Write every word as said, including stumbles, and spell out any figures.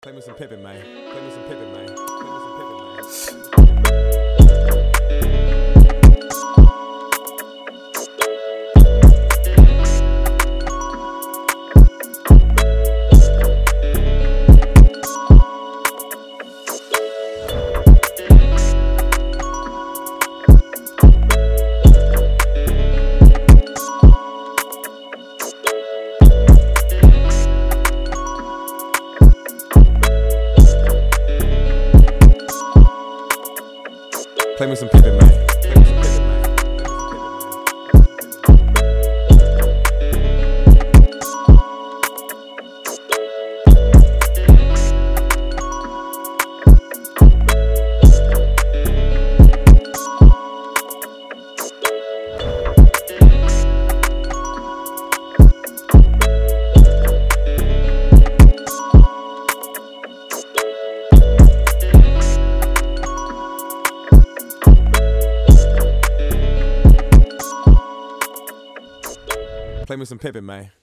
Play me some Pippin, man. Play me some Pippin, man. Play me some Pippin, man. Play me some Pippin, man. Play me some Pippin, man. Play me some Pippin, man.